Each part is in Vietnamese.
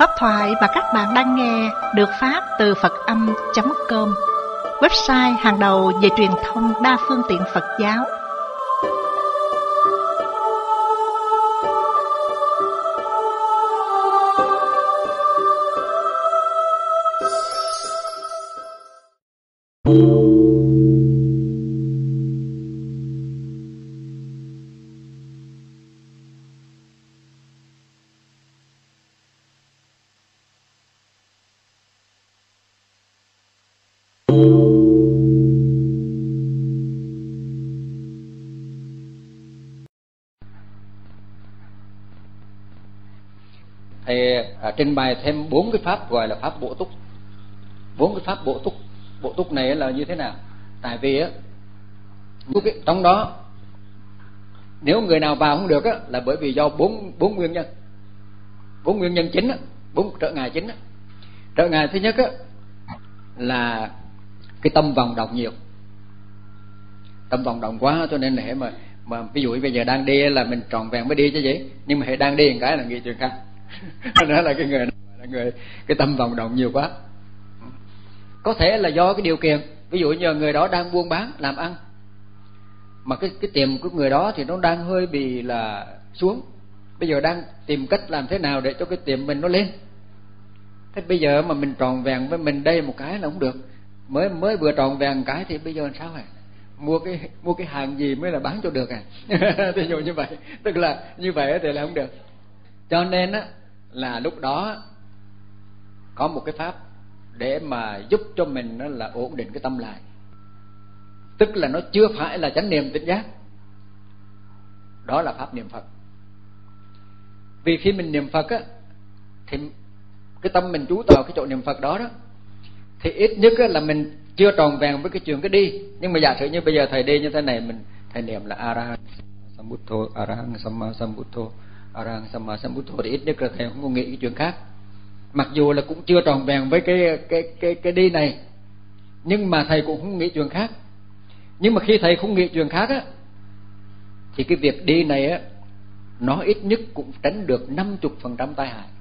Pháp thoại mà các bạn đang nghe được phát từ Phật-âm.com, website hàng đầu về truyền thông đa phương tiện Phật giáo. Thầy trình bày thêm 4 cái pháp gọi là pháp bổ túc. 4 cái pháp bổ túc. Bổ túc này là như thế nào? Tại vì á, trong đó nếu người nào vào không được á, là bởi vì do 4 nguyên nhân. 4 nguyên nhân chính á, 4 trở ngại chính á. Trở ngại thứ nhất á là cái tâm vọng động nhiều. Tâm vọng động quá cho nên là mà ví dụ bây giờ đang đi là mình tròn vẹn mới đi chứ gì, nhưng mà đang đi một cái là nghĩ chuyện khác. Đó là cái tâm vọng động nhiều quá. Có thể là do cái điều kiện, ví dụ như người đó đang buôn bán làm ăn, mà cái tiệm của người đó thì nó đang hơi bị là xuống, bây giờ đang tìm cách làm thế nào để cho cái tiệm mình nó lên. Thế bây giờ mà mình tròn vẹn với mình đây một cái là không được, mới vừa tròn vẹn cái thì bây giờ làm sao hả? Mua cái hàng gì mới là bán cho được à? Ví dụ như vậy, tức là như vậy thì là không được. Cho nên á là lúc đó có một cái pháp để mà giúp cho mình nó là ổn định cái tâm lại, tức là nó chưa phải là chánh niệm tỉnh giác. Đó là pháp niệm Phật. Vì khi mình niệm Phật á thì cái tâm mình chú vào cái chỗ niệm Phật đó thì ít nhất á là mình chưa tròn vẹn với cái chuyện cái đi. Nhưng mà giả sử như bây giờ thầy đi như thế này, thầy niệm là Arahant Sambuddho, Arahant Samma Sambuddho, Arahant Samma Sambuddho, thì ít nhất là thầy không có nghĩ cái chuyện khác. Mặc dù là cũng chưa tròn vẹn với cái đi này, nhưng mà thầy cũng không nghĩ chuyện khác. Nhưng mà khi thầy không nghĩ chuyện khác á thì cái việc đi này á nó ít nhất cũng tránh được 50% tai hại.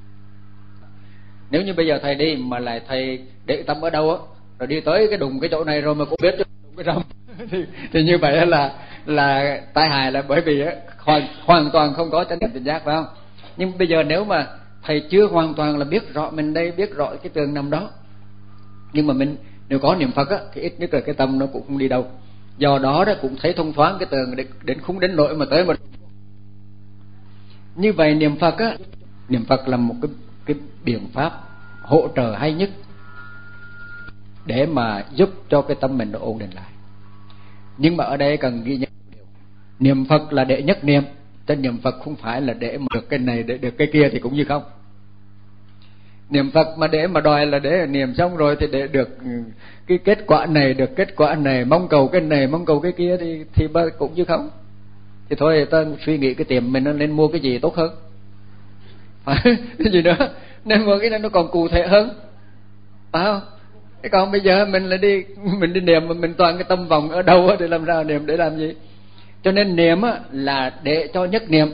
Nếu như bây giờ thầy đi mà lại thầy để tâm ở đâu á, rồi đi tới cái đùng cái chỗ này rồi mà cũng biết đùng cái rong thì như vậy là tai hại, là bởi vì hoàn toàn không có chánh niệm tỉnh giác, phải không? Nhưng bây giờ nếu mà thầy chưa hoàn toàn là biết rõ mình đây, biết rõ cái tường nằm đó, nhưng mà mình nếu có niệm Phật á thì ít nhất là cái tâm nó cũng không đi đâu. Do đó cũng thấy thông thoáng cái tường đến không đến nỗi mà tới một. Như vậy niệm Phật á, niệm Phật là một cái biện pháp hỗ trợ hay nhất để mà giúp cho cái tâm mình nó ổn định lại. Nhưng mà ở đây cần ghi nhận một điều, niệm Phật là để nhất niệm, chứ niệm Phật không phải là để mà được cái này để được cái kia thì cũng như không. Niệm Phật mà để mà đòi là để niệm xong rồi thì để được cái kết quả này, được kết quả này, mong cầu cái này, mong cầu cái kia thì cũng như không. Thì thôi ta suy nghĩ cái tiệm mình nó nên mua cái gì tốt hơn, phải cái gì nữa nên mua cái này nó còn cụ thể hơn, phải không? Thế còn bây giờ mình đi niệm mà mình toàn cái tâm vọng ở đâu thì làm sao niệm, để làm gì? Cho nên niệm là để cho nhất niệm,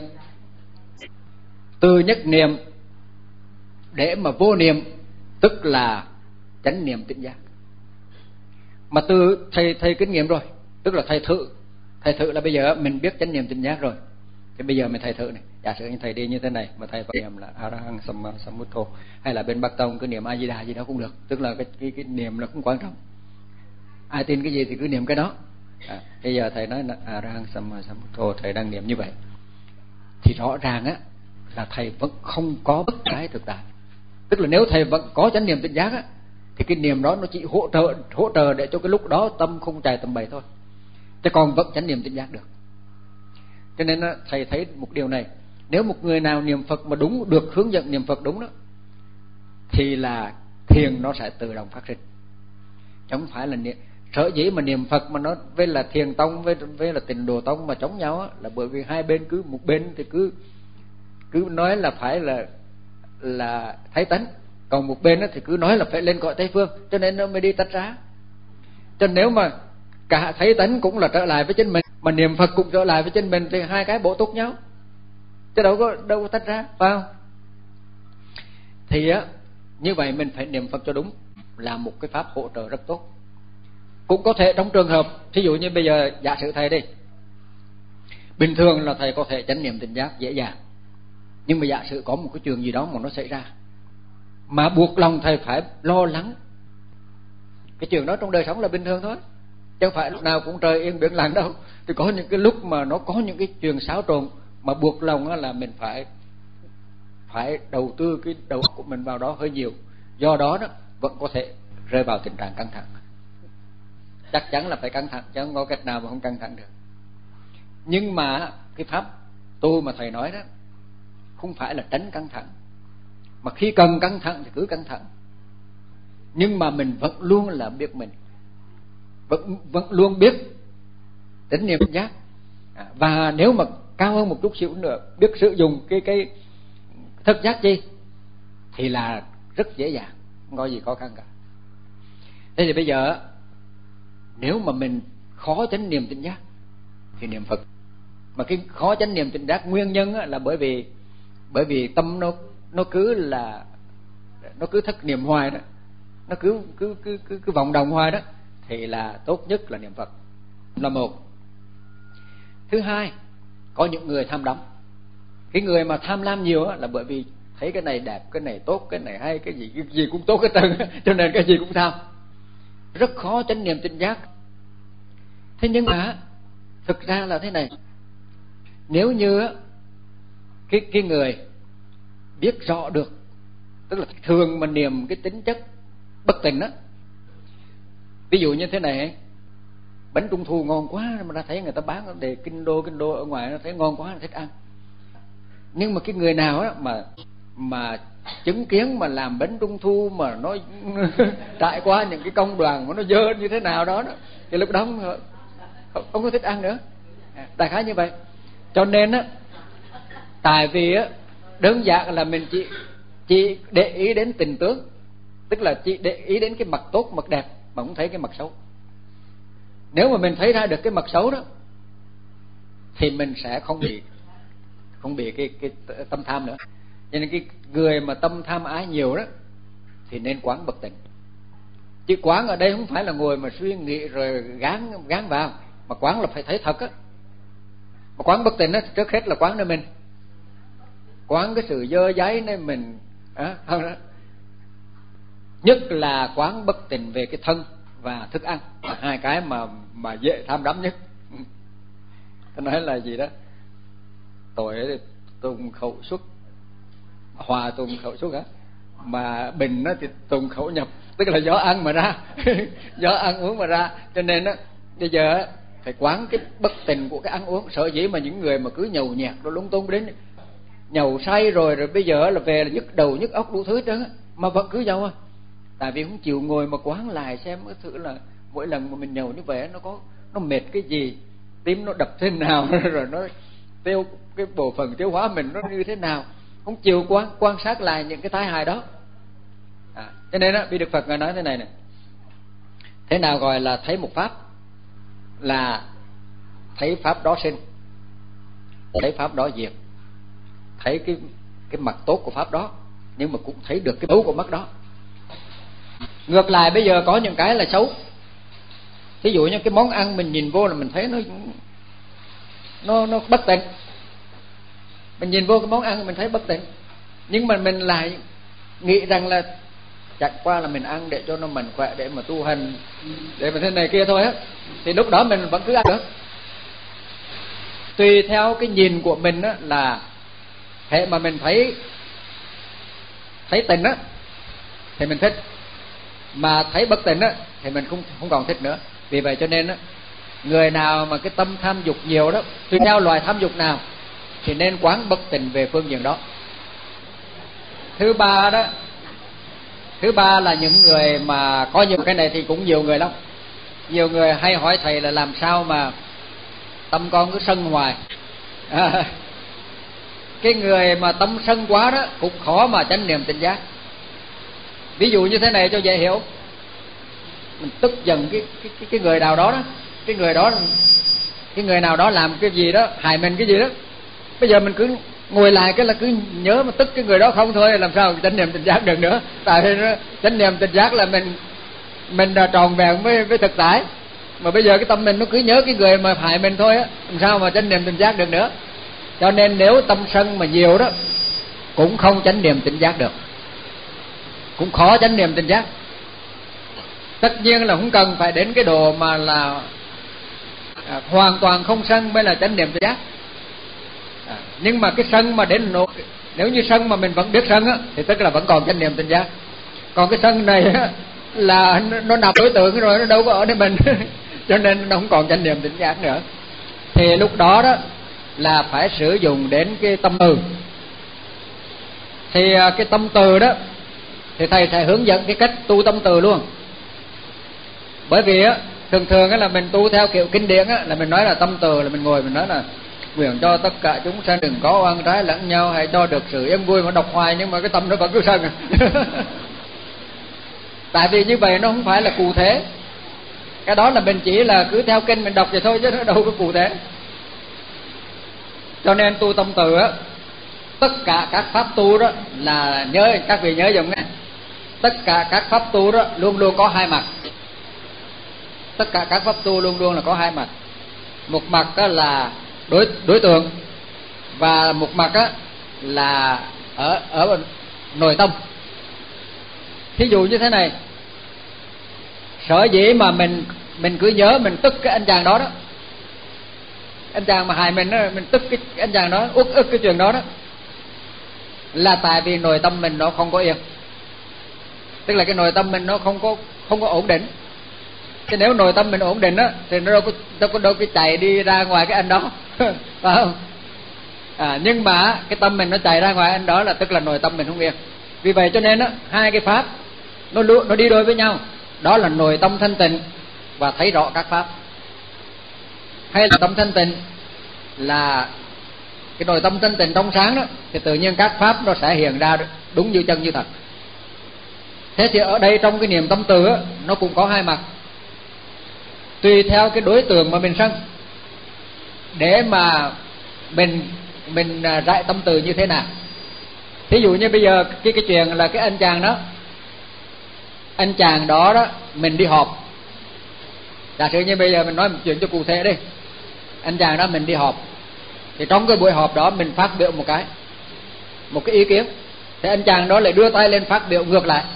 từ nhất niệm để mà vô niệm, tức là chánh niệm tỉnh giác. Mà từ thầy kinh nghiệm rồi, tức là thầy thử là bây giờ mình biết chánh niệm tỉnh giác rồi, thì bây giờ mình thầy thử này, giả sử như thầy đi như thế này mà thầy niệm là Arahant Samma Sambuddho, hay là bên Bắc Tông cứ niệm A Di Đà gì đó cũng được, tức là cái niệm nó cũng quan trọng, ai tin cái gì thì cứ niệm cái đó. Bây giờ thầy nói là Arahant Samma Sambuddho, thầy đang niệm như vậy thì rõ ràng á là thầy vẫn không có bất cái thực tại. Tức là nếu thầy vẫn có chánh niệm tỉnh giác á thì cái niệm đó nó chỉ hỗ trợ để cho cái lúc đó tâm không chạy tầm bậy thôi, chứ còn vẫn chánh niệm tỉnh giác được. Cho nên thầy thấy một điều này, nếu một người nào niệm Phật mà đúng, được hướng dẫn niệm Phật đúng đó, thì là thiền nó sẽ tự động phát sinh. Chứ không phải là sở dĩ mà niệm Phật mà nó với là thiền tông với là tịnh độ tông mà chống nhau á, là bởi vì hai bên cứ một bên thì cứ nói là phải là thấy tánh, còn một bên thì cứ nói là phải lên cõi Tây Phương, cho nên nó mới đi tách ra. Cho nếu mà cả thấy tánh cũng là trở lại với chính mình, mà niệm Phật cũng trở lại với chính mình, thì hai cái bổ túc nhau, chứ đâu có tách ra, phải không? thì á, như vậy mình phải niệm Phật cho đúng, là một cái pháp hỗ trợ rất tốt. Cũng có thể trong trường hợp thí dụ như bây giờ giả sử thầy đi, bình thường là thầy có thể chánh niệm tỉnh giác dễ dàng, nhưng mà giả sử có một cái chuyện gì đó mà nó xảy ra mà buộc lòng thầy phải lo lắng, cái chuyện đó trong đời sống là bình thường thôi, chứ không phải lúc nào cũng trời yên biển lặng đâu. Thì có những cái lúc mà nó có những cái chuyện xáo trộn mà buộc lòng là mình phải đầu tư cái đầu óc của mình vào đó hơi nhiều, do đó vẫn có thể rơi vào tình trạng căng thẳng. Chắc chắn là phải căng thẳng, chứ không có cách nào mà không căng thẳng được. Nhưng mà cái pháp tu mà thầy nói đó không phải là tránh căng thẳng, mà khi cần căng thẳng thì cứ căng thẳng, nhưng mà mình vẫn luôn là biết mình, vẫn luôn biết chánh niệm tỉnh giác. Và nếu mà cao hơn một chút xíu nữa, biết sử dụng cái thức giác chi thì là rất dễ dàng, không có gì khó khăn cả. Thế thì bây giờ nếu mà mình khó chánh niệm tỉnh giác thì niệm Phật. Mà cái khó chánh niệm tỉnh giác nguyên nhân là bởi vì tâm nó cứ thất niệm hoài đó, nó cứ vọng động hoài đó, thì là tốt nhất là niệm Phật là một. Thứ hai, có những người tham đắm. Cái người mà tham lam nhiều là bởi vì thấy cái này đẹp, cái này tốt, cái này hay, cái gì cũng tốt hết trơn, cho nên cái gì cũng tham, rất khó chánh niệm tỉnh giác. Thế nhưng mà thực ra là thế này, nếu như cái người biết rõ được, tức là thường mà niệm cái tính chất bất tỉnh á, ví dụ như thế này, bánh trung thu ngon quá mà ta thấy người ta bán để kinh đô ở ngoài, nó thấy ngon quá là thích ăn. Nhưng mà cái người nào á mà chứng kiến mà làm bánh trung thu mà nó trải qua những cái công đoạn mà nó dơ như thế nào đó thì lúc đó không có thích ăn nữa. Đại khái như vậy. Cho nên á, tại vì á đơn giản là mình chỉ để ý đến tình tướng, tức là chỉ để ý đến cái mặt tốt, mặt đẹp mà không thấy cái mặt xấu. Nếu mà mình thấy ra được cái mặt xấu đó thì mình sẽ không bị cái tâm tham nữa. Cho nên cái người mà tâm tham ái nhiều đó thì nên quán bất tịnh. Chứ quán ở đây không phải là ngồi mà suy nghĩ rồi gán vào, mà quán là phải thấy thật á. Mà quán bất tịnh á, trước hết là quán nơi mình, quán cái sự dơ dáy nơi mình không đó. Nhất là quán bất tịnh về cái thân và thức ăn, hai cái mà dễ tham đắm nhất. Tôi nói là gì đó, tội tùng khẩu xuất, hòa tùng khẩu xuất á, mà bình nó thì tùng khẩu nhập, tức là gió ăn mà ra gió ăn uống mà ra. Cho nên á bây giờ phải quán cái bất tịnh của cái ăn uống. Sở dĩ mà những người mà cứ nhầu nhạt rồi lung tung đến nhầu say rồi bây giờ là về là nhức đầu nhức óc đủ thứ hết trơn á, mà vẫn cứ nhậu. Tại vì không chịu ngồi mà quán lại xem cái thử là mỗi lần mà mình nhậu như vậy nó mệt cái gì, tim nó đập thế nào rồi nó tiêu cái bộ phận tiêu hóa mình nó như thế nào, không chịu quan sát lại những cái tai hại đó. Cho nên á, Bi Đức Phật Ngài nói thế này nè, thế nào gọi là thấy một pháp? Là thấy pháp đó sinh, thấy pháp đó diệt, thấy cái mặt tốt của pháp đó, nhưng mà cũng thấy được cái xấu của mắt đó. Ngược lại bây giờ có những cái là xấu. Ví dụ như cái món ăn mình nhìn vô là mình thấy nó bất tịnh. Mình nhìn vô cái món ăn mình thấy bất tịnh, nhưng mà mình lại nghĩ rằng là chẳng qua là mình ăn để cho nó mạnh khỏe, để mà tu hành, để mà thế này kia thôi á, thì lúc đó mình vẫn cứ ăn được. Tùy theo cái nhìn của mình á, là hệ mà mình thấy tịnh á thì mình thích, mà thấy bất tịnh á thì mình không còn thích nữa. Vì vậy cho nên á, người nào mà cái tâm tham dục nhiều đó, tùy theo loài tham dục nào thì nên quán bất tịnh về phương diện đó. Thứ ba là những người mà có nhiều cái này thì cũng nhiều người lắm. Nhiều người hay hỏi thầy là làm sao mà tâm con cứ sân hoài. Cái người mà tâm sân quá đó cũng khó mà chánh niệm tỉnh giác. Ví dụ như thế này cho dễ hiểu, mình tức giận cái người nào đó, cái người nào đó làm cái gì đó hại mình cái gì đó, bây giờ mình cứ ngồi lại cái là cứ nhớ mà tức cái người đó không thôi, làm sao chánh niệm tỉnh giác được nữa. Tại vì chánh niệm tỉnh giác là mình đã tròn vẹn với thực tại, mà bây giờ cái tâm mình nó cứ nhớ cái người mà hại mình thôi á, làm sao mà chánh niệm tỉnh giác được nữa. Cho nên nếu tâm sân mà nhiều đó cũng không chánh niệm tỉnh giác được, cũng khó chánh niệm tỉnh giác. Tất nhiên là không cần phải đến cái độ mà là hoàn toàn không sân mới là chánh niệm tỉnh giác. Nhưng mà cái sân mà đến nỗi, nếu như sân mà mình vẫn biết sân á, thì tức là vẫn còn chánh niệm tỉnh giác. Còn cái sân này á, là nó nằm đối tượng rồi, nó đâu có ở đây mình cho nên nó không còn chánh niệm tỉnh giác nữa. Thì lúc đó đó là phải sử dụng đến cái tâm từ. Thì cái tâm từ đó thì thầy sẽ hướng dẫn cái cách tu tâm từ luôn. Bởi vì á, thường thường á là mình tu theo kiểu kinh điển á, là mình nói là tâm từ là mình ngồi mình nói là nguyện cho tất cả chúng sanh đừng có oan trái lẫn nhau, hãy cho được sự yên vui, mà đọc hoài nhưng mà cái tâm nó vẫn cứ sân Tại vì như vậy nó không phải là cụ thể. Cái đó là mình chỉ là cứ theo kinh mình đọc vậy thôi chứ nó đâu có cụ thể. Cho nên tu tâm từ á, tất cả các pháp tu đó là nhớ, các vị nhớ dùng nghe, tất cả các pháp tu đó luôn luôn có hai mặt. Tất cả các pháp tu luôn luôn là có hai mặt. Một mặt đó là đối tượng, và một mặt á là ở nội tâm. Thí dụ như thế này, sở dĩ mà mình cứ nhớ mình tức cái anh chàng đó đó, anh chàng mà hại mình đó, mình tức cái anh chàng đó, uất ức cái chuyện đó đó, là tại vì nội tâm mình nó không có yên. Tức là cái nội tâm mình nó không có ổn định. Chứ nếu nội tâm mình ổn định á thì nó đâu có chạy đi ra ngoài cái anh đó phải không? Nhưng mà cái tâm mình nó chạy ra ngoài anh đó là tức là nội tâm mình không yên. Vì vậy cho nên á, hai cái pháp nó đi đôi với nhau. Đó là nội tâm thanh tịnh và thấy rõ các pháp. Hay là tâm thanh tịnh là cái nội tâm thanh tịnh trong sáng đó, thì tự nhiên các pháp nó sẽ hiện ra đúng như chân như thật. Thế thì ở đây trong cái niệm tâm từ á, nó cũng có hai mặt. Tùy theo cái đối tượng mà mình sân, để mà mình rải tâm từ như thế nào. Thí dụ như bây giờ cái chuyện là cái anh chàng đó, anh chàng đó đó mình đi họp. Giả sử như bây giờ mình nói một chuyện cho cụ thể đi. Anh chàng đó mình đi họp, thì trong cái buổi họp đó mình phát biểu một cái ý kiến, thì anh chàng đó lại đưa tay lên phát biểu ngược lại.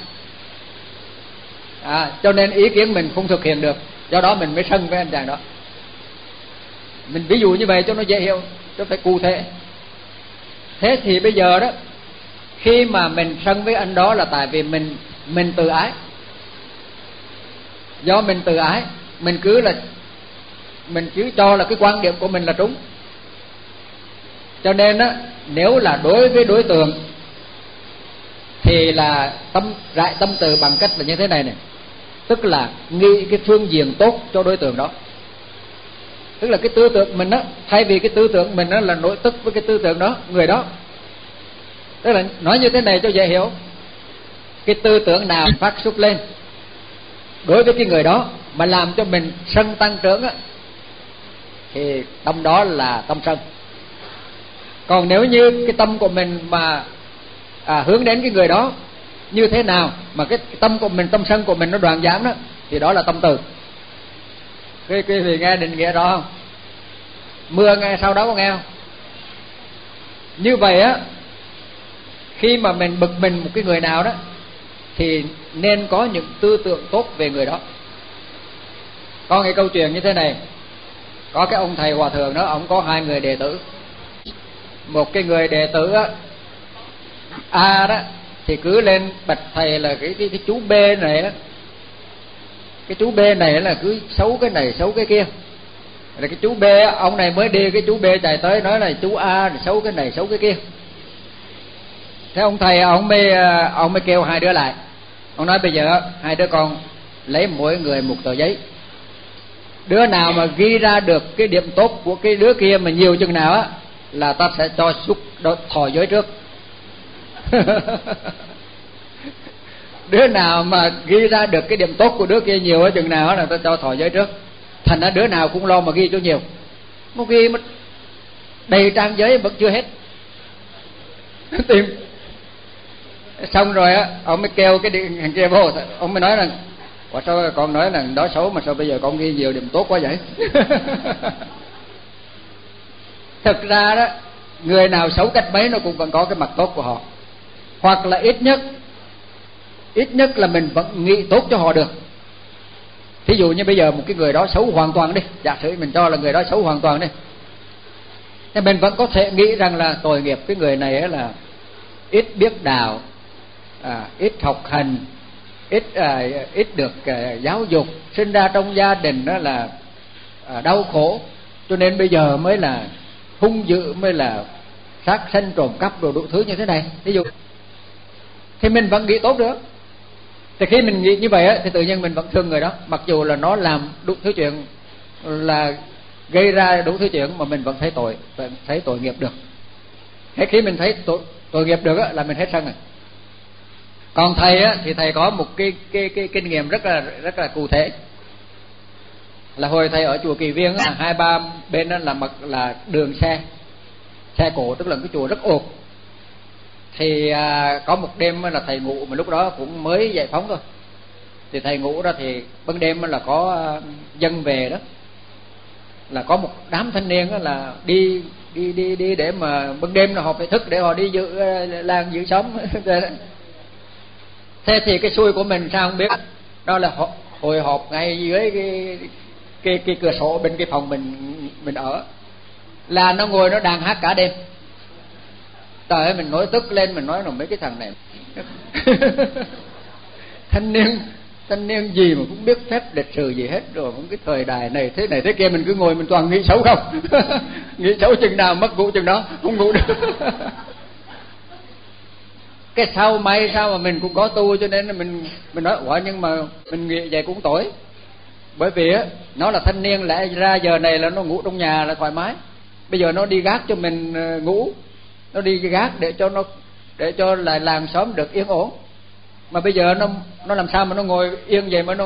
Cho nên ý kiến mình không thực hiện được, do đó mình mới sân với anh chàng đó. Mình ví dụ như vậy cho nó dễ hiểu, cho phải cụ thể. Thế thì bây giờ đó, khi mà mình sân với anh đó là tại vì mình tự ái. Do mình tự ái, mình cứ cho là cái quan điểm của mình là đúng. Cho nên á, nếu là đối với đối tượng thì là rải tâm từ bằng cách là như thế này này. Tức là nghĩ cái phương diện tốt cho đối tượng đó. Tức là cái tư tưởng mình á, thay vì cái tư tưởng mình á là nổi tức với cái tư tưởng đó, người đó. Tức là nói như thế này cho dễ hiểu. Cái tư tưởng nào phát xuất lên đối với cái người đó mà làm cho mình sân tăng trưởng á, thì tâm đó là tâm sân. Còn nếu như cái tâm của mình mà hướng đến cái người đó như thế nào mà cái tâm của mình, tâm sân của mình nó đoạn giảm đó, thì đó là tâm từ. Quý vị nghe định nghĩa rõ không? Mưa nghe sau đó có nghe không? Như vậy á, khi mà mình bực mình một cái người nào đó thì nên có những tư tưởng tốt về người đó. Có cái câu chuyện như thế này. Có cái ông thầy hòa thượng đó, ông có hai người đệ tử. Một cái người đệ tử á, A đó, thì cứ lên bạch thầy là cái chú B này đó. Cái chú B này là cứ xấu cái này xấu cái kia. Rồi cái chú B, ông này mới đi, cái chú B chạy tới nói là chú A xấu cái này xấu cái kia. Thế ông thầy ông mới kêu hai đứa lại. Ông nói bây giờ hai đứa con lấy mỗi người một tờ giấy. Đứa nào mà ghi ra được cái điểm tốt của cái đứa kia mà nhiều chừng nào á, là ta sẽ cho xúc thọ giới trước. Đứa nào mà ghi ra được cái điểm tốt của đứa kia nhiều ở chừng nào á là ta cho thọ giới trước. Thành ra đứa nào cũng lo mà ghi cho nhiều. Một ghi mà đầy trang giấy vẫn chưa hết. tìm. Xong rồi á, ông mới kêu cái thằng kia vô, ông mới nói rằng sao con nói là đó xấu mà sao bây giờ con ghi nhiều điểm tốt quá vậy? Thực ra đó, người nào xấu cách mấy nó cũng vẫn có cái mặt tốt của họ, hoặc là ít nhất là mình vẫn nghĩ tốt cho họ được. Thí dụ như bây giờ một cái người đó xấu hoàn toàn đi, giả sử mình cho là người đó xấu hoàn toàn đi, thì mình vẫn có thể nghĩ rằng là tội nghiệp cái người này là ít biết đạo, ít học hành, ít được giáo dục, sinh ra trong gia đình đó là đau khổ, cho nên bây giờ mới là hung dữ, mới là sát sanh trộm cắp đồ đủ thứ như thế này. Ví dụ thì mình vẫn nghĩ tốt được. Thì khi mình nghĩ như vậy á, thì tự nhiên mình vẫn thương người đó, mặc dù là nó làm đủ thứ chuyện, là gây ra đủ thứ chuyện, mà mình vẫn thấy tội nghiệp được. Thế khi mình thấy tội nghiệp được á, là mình hết sân rồi. Còn thầy á, thì thầy có một cái kinh nghiệm rất là cụ thể. Là hồi thầy ở chùa Kỳ Viên á, 2-3 bên đó là đường xe cổ, tức là cái chùa rất ồn. Thì có một đêm là thầy ngủ, mà lúc đó cũng mới giải phóng thôi. Thì thầy ngủ đó, thì ban đêm là có dân về đó, là có một đám thanh niên đó là đi để mà ban đêm là họ phải thức để họ đi giữ làng giữ xóm. Thế thì cái xui của mình sao không biết, đó là hội họp ngay dưới cái cửa sổ bên cái phòng mình ở, là nó ngồi nó đàn hát cả đêm. Trời ơi, mình nói tức lên, mình nói là mấy cái thằng này thanh niên gì mà cũng biết phép lịch sử gì hết, rồi cũng cái thời đại này thế kia, mình cứ ngồi mình toàn nghĩ xấu không. Nghĩ xấu chừng nào mất ngủ chừng đó, không ngủ được. Cái sau may sao mà mình cũng có tu, cho nên là mình nói quả, nhưng mà mình nghĩ vậy cũng tội. Bởi vì á, nó là thanh niên, lẽ ra giờ này là nó ngủ trong nhà là thoải mái, bây giờ nó đi gác cho mình ngủ, nó đi gác để cho lại làng xóm được yên ổn. Mà bây giờ nó làm sao mà nó ngồi yên vậy mà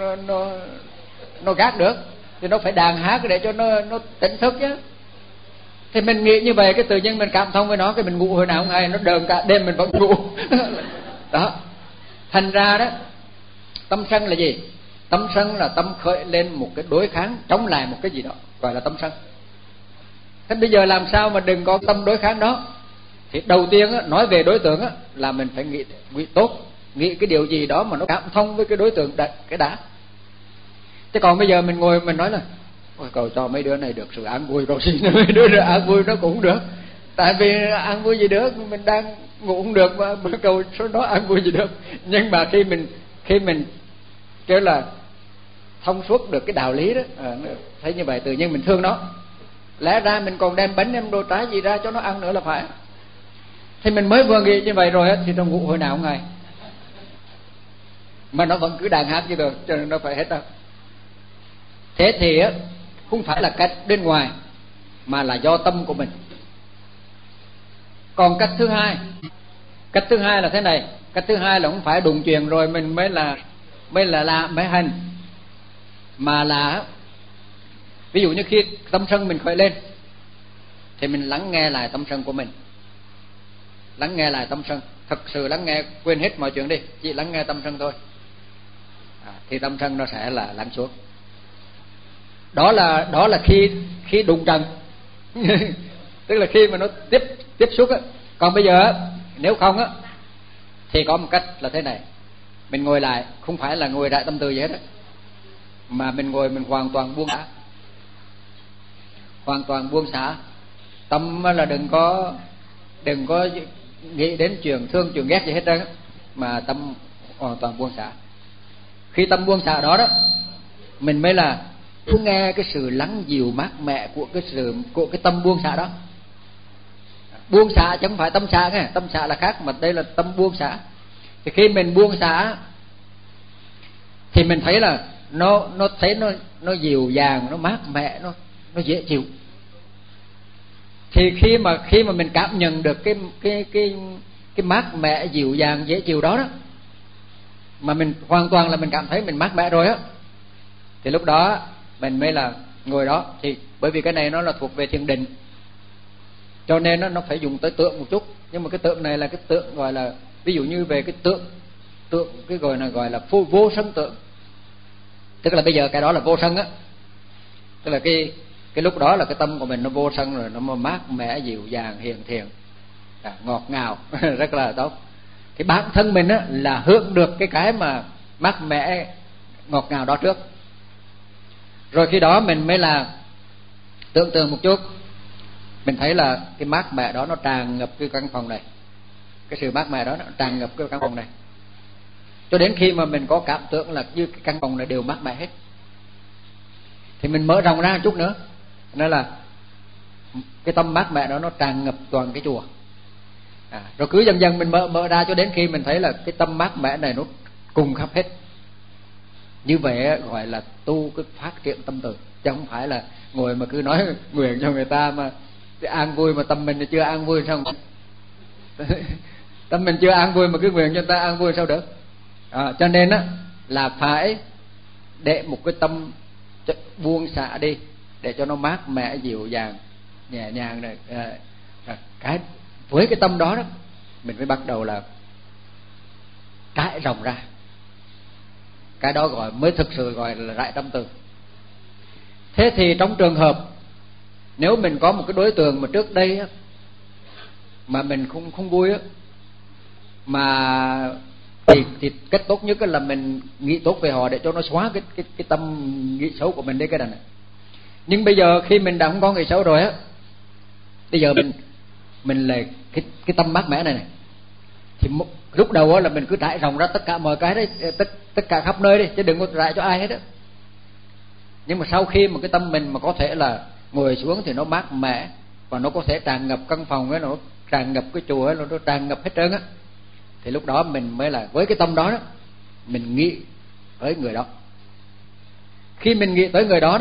nó gác được, thì nó phải đàn hát để cho nó tỉnh thức chứ. Thì mình nghĩ như vậy, cái tự nhiên mình cảm thông với nó, cái mình ngủ hồi nào không hay, nó đờn cả đêm mình vẫn ngủ. Đó. Thành ra đó, tâm sân là gì? Tâm sân là tâm khởi lên một cái đối kháng chống lại một cái gì đó, gọi là tâm sân. Thế bây giờ làm sao mà đừng có tâm đối kháng đó? Thì đầu tiên á, nói về đối tượng á, là mình phải nghĩ tốt, nghĩ cái điều gì đó mà nó cảm thông với cái đối tượng cái đã. Chứ còn bây giờ mình ngồi mình nói là ôi cầu cho mấy đứa này được sự an vui, cầu xin mấy đứa được an vui, nó cũng được. Tại vì an vui gì được, mình đang ngủ không được mà cầu số đó an vui gì được. Nhưng mà khi mình kêu là thông suốt được cái đạo lý đó, thấy như vậy tự nhiên mình thương nó. Lẽ ra mình còn đem bánh đem đồ trái gì ra cho nó ăn nữa là phải. Thì mình mới vừa nghĩ như vậy rồi thì nó ngủ hồi nào không ngày, mà nó vẫn cứ đàn hát như được, cho nên nó phải hết đâu. Thế thì không phải là cách bên ngoài, mà là do tâm của mình. Còn cách thứ hai là thế này. Cách thứ hai là không phải đụng chuyện rồi mình mới hành, mà là ví dụ như khi tâm sân mình khởi lên thì mình lắng nghe lại tâm sân của mình. Lắng nghe lại tâm sân, thật sự lắng nghe, quên hết mọi chuyện đi, chỉ lắng nghe tâm sân thôi. Thì tâm sân nó sẽ là lắng xuống. Đó là khi đụng trần. Tức là khi mà nó tiếp xúc á. Còn bây giờ nếu không á, thì có một cách là thế này. Mình ngồi lại, không phải là ngồi đại tâm từ gì hết á, mà mình ngồi mình hoàn toàn buông xả. Hoàn toàn buông xả. Tâm là đừng có nghĩ đến chuyện thương chuyện ghét gì hết trơn, mà tâm hoàn toàn buông xả. Khi tâm buông xả đó mình mới là nghe cái sự lắng dịu mát mẻ của cái tâm buông xả đó. Buông xả chứ không phải tâm xả nghe, tâm xả là khác, mà đây là tâm buông xả. Thì khi mình buông xả thì mình thấy là nó nó dịu dàng, nó mát mẻ, nó dễ chịu. Thì khi mà mình cảm nhận được cái mát mẻ dịu dàng dễ chịu đó, mà mình hoàn toàn là mình cảm thấy mình mát mẻ rồi á, thì lúc đó mình mới là ngồi đó. Thì bởi vì cái này nó là thuộc về thiền định, cho nên nó phải dùng tới tượng một chút. Nhưng mà cái tượng này là cái tượng gọi là, ví dụ như về cái tượng cái gọi là vô sân tượng, tức là bây giờ cái đó là vô sân á, tức là cái lúc đó là cái tâm của mình nó vô sân rồi, nó mát mẻ dịu dàng hiền thiện, ngọt ngào rất là tốt. Thì bản thân mình á là hưởng được cái mà mát mẻ ngọt ngào đó trước, rồi khi đó mình mới là tưởng tượng một chút, mình thấy là cái mát mẻ đó nó tràn ngập cái căn phòng này, cái sự mát mẻ đó nó tràn ngập cái căn phòng này, cho đến khi mà mình có cảm tưởng là như cái căn phòng này đều mát mẻ hết, thì mình mở rộng ra một chút nữa, nên là cái tâm mát mẻ đó nó tràn ngập toàn cái chùa. Rồi cứ dần dần mình mở ra cho đến khi mình thấy là cái tâm mát mẻ này nó cùng khắp hết. Như vậy gọi là tu cái phát triển tâm từ, chứ không phải là ngồi mà cứ nói nguyện cho người ta mà an vui mà tâm mình chưa an vui sao? Tâm mình chưa an vui mà cứ nguyện cho người ta an vui sao được? Cho nên á là phải để một cái tâm buông xả đi, để cho nó mát mẻ dịu dàng nhẹ nhàng này. Với cái tâm đó mình mới bắt đầu là trải rộng ra. Cái đó mới thực sự gọi là rải tâm từ. Thế thì trong trường hợp nếu mình có một cái đối tượng mà trước đây á, mà mình không vui á, mà thì cách tốt nhất là mình nghĩ tốt về họ để cho nó xóa cái tâm nghĩ xấu của mình đi cái này. Nhưng bây giờ khi mình đã không có nghĩ xấu rồi á, bây giờ mình là cái tâm mát mẻ này thì lúc đầu là mình cứ trải rộng ra tất cả mọi cái đấy, tất cả khắp nơi đi, chứ đừng có rải cho ai hết á. Nhưng mà sau khi mà cái tâm mình mà có thể là ngồi xuống thì nó mát mẻ, và nó có thể tràn ngập căn phòng ấy, nó tràn ngập cái chùa ấy, nó tràn ngập hết trơn á, thì lúc đó mình mới là với cái tâm đó mình nghĩ tới người đó. Khi mình nghĩ tới người đó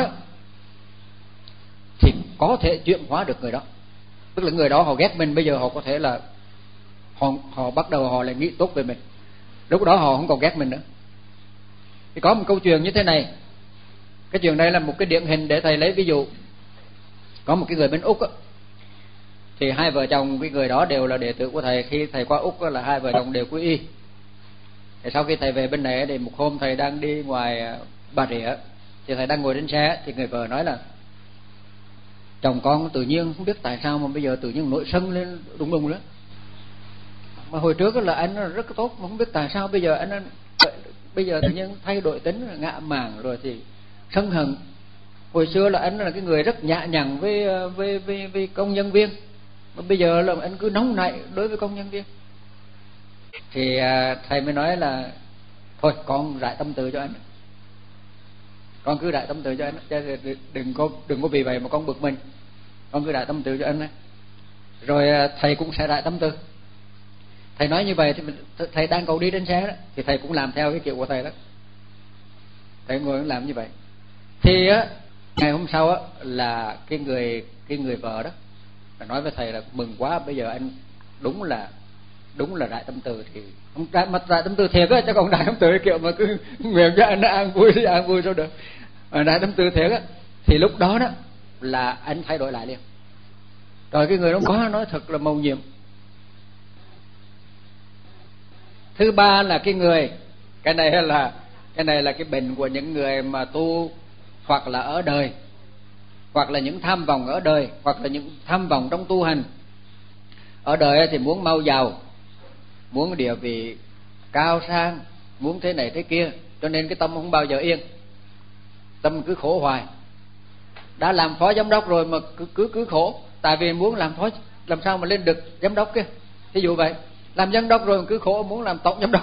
thì có thể chuyển hóa được người đó. Tức là người đó họ ghét mình, bây giờ họ có thể là họ bắt đầu họ lại nghĩ tốt về mình, lúc đó họ không còn ghét mình nữa. Thì có một câu chuyện như thế này, cái chuyện này là một cái điển hình để thầy lấy ví dụ. Có một cái người bên Úc á, thì hai vợ chồng cái người đó đều là đệ tử của thầy. Khi thầy qua Úc là hai vợ chồng đều quy y. Thì sau khi thầy về bên này thì một hôm thầy đang đi ngoài Bà Rịa, thì thầy đang ngồi trên xe, thì người vợ nói là chồng con tự nhiên không biết tại sao mà bây giờ tự nhiên nổi sân lên đùng đùng đó. Mà hồi trước là anh rất tốt, mà không biết tại sao bây giờ anh bây giờ tự nhiên thay đổi tính, ngạ mạn rồi thì sân hận. Hồi xưa là anh là cái người rất nhã nhặn với công nhân viên, mà bây giờ là anh cứ nóng nảy đối với công nhân viên. Thì thầy mới nói là thôi con rải tâm từ cho anh, con cứ rải tâm từ cho anh, chứ đừng có vì vậy mà con bực mình, con cứ rải tâm từ cho anh. Rồi thầy cũng sẽ rải tâm từ. Thầy nói như vậy thì thầy đang cầu đi trên xe đó, thì thầy cũng làm theo cái kiểu của thầy đó, thầy ngồi làm như vậy. Thì ngày hôm sau là cái người vợ đó nói với thầy là mừng quá, bây giờ anh đúng là rải tâm từ. Thì không rải tâm từ thiệt á, chứ còn rải tâm từ kiểu mà cứ nguyện cho anh an vui thì an vui sao được. Mà rải tâm từ thiệt á thì lúc đó là anh thay đổi lại liền. Rồi cái người đó có nói thật là mầu nhiệm. Thứ ba là cái này là cái bệnh của những người mà tu hoặc là ở đời, hoặc là những tham vọng ở đời, hoặc là những tham vọng trong tu hành. Ở đời thì muốn mau giàu, muốn địa vị cao sang, muốn thế này thế kia, cho nên cái tâm không bao giờ yên, tâm cứ khổ hoài. Đã làm phó giám đốc rồi mà cứ khổ, tại vì muốn làm phó, làm sao mà lên được giám đốc kia. Ví dụ vậy, làm giám đốc rồi mà cứ khổ muốn làm tổng giám đốc.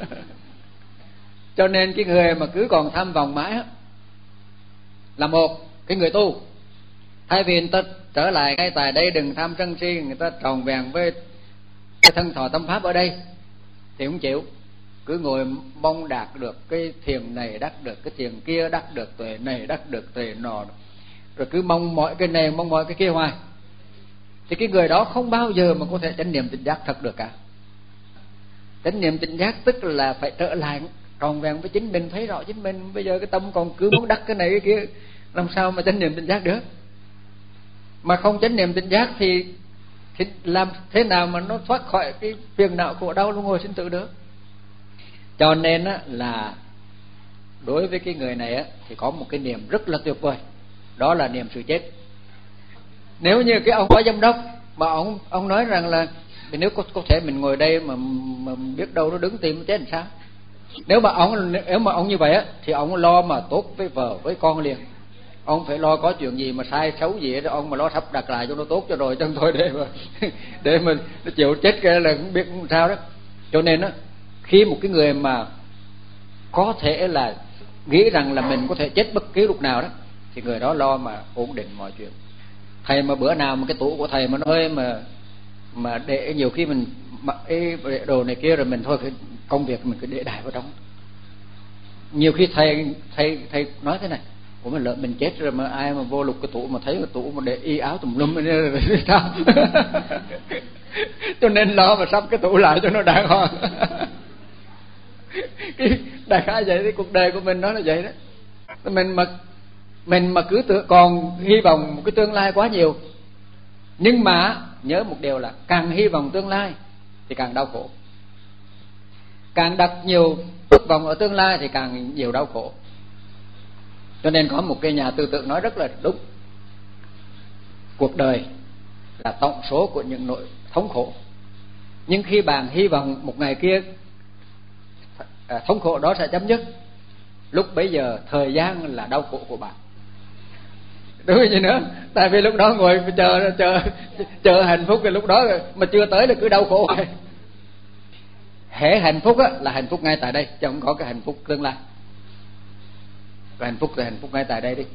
Cho nên cái người mà cứ còn tham vọng mãi là một cái người tu, thay vì người ta trở lại ngay tại đây, đừng tham sân si, người ta tròn vẹn với cái thân thọ tâm pháp ở đây thì không chịu, cứ ngồi mong đạt được cái thiền này, đắc được cái thiền kia, đắc được tuệ này, đắc được tuệ nọ, rồi cứ mong mọi cái này mong mọi cái kia hoài, thì cái người đó không bao giờ mà có thể chánh niệm tỉnh giác thật được cả. Chánh niệm tỉnh giác tức là phải trở lại tròn vẹn với chính mình, thấy rõ chính mình. Bây giờ cái tâm còn cứ muốn đắc cái này cái kia, làm sao mà chánh niệm tỉnh giác được. Mà không chánh niệm tỉnh giác thì thì làm thế nào mà nó thoát khỏi cái phiền não khổ đau luân hồi sinh tử được? Cho nên á, là đối với cái người này á, thì có một cái niềm rất là tuyệt vời, đó là niềm sự chết. Nếu như cái ông phó giám đốc mà ông nói rằng là nếu có thể mình ngồi đây mà biết đâu nó đứng tìm chết làm sao? Nếu mà ông như vậy á, thì ông lo mà tốt với vợ với con liền. Ông phải lo có chuyện gì mà sai xấu gì đó, ông mà lo sắp đặt lại cho nó tốt cho rồi, chân thôi để mà nó chịu chết cái là không biết sao đó. Cho nên á, khi một cái người mà có thể là nghĩ rằng là mình có thể chết bất cứ lúc nào đó, thì người đó lo mà ổn định mọi chuyện. Thầy mà bữa nào mà cái tủ của thầy mà nó hơi mà để nhiều khi mình mặc để đồ này kia rồi mình thôi, cái công việc mình cứ để đại vào trong. Nhiều khi thầy nói thế này: ủa mà lỡ mình chết rồi mà ai mà vô lục cái tủ mà thấy cái tủ mà để y áo tùm lum rồi sao? Cho nên lo mà sắp cái tủ lại cho nó đàng hoàng. Cái đại khái vậy, cái cuộc đời của mình nó là vậy đó. Mình mà cứ còn hy vọng một cái tương lai quá nhiều, nhưng mà nhớ một điều là càng hy vọng tương lai thì càng đau khổ, càng đặt nhiều ước vọng ở tương lai thì càng nhiều đau khổ. Cho nên có một cái nhà tư tưởng nói rất là đúng: cuộc đời là tổng số của những nỗi thống khổ, nhưng khi bạn hy vọng một ngày kia thống khổ đó sẽ chấm dứt, lúc bấy giờ thời gian là đau khổ của bạn. Đúng rồi gì nữa, tại vì lúc đó ngồi chờ hạnh phúc, cái lúc đó mà chưa tới là cứ đau khổ rồi. Hễ hạnh phúc á, là hạnh phúc ngay tại đây, chứ không có cái hạnh phúc tương lai. Và hạnh phúc là hạnh phúc ngay tại đây đi.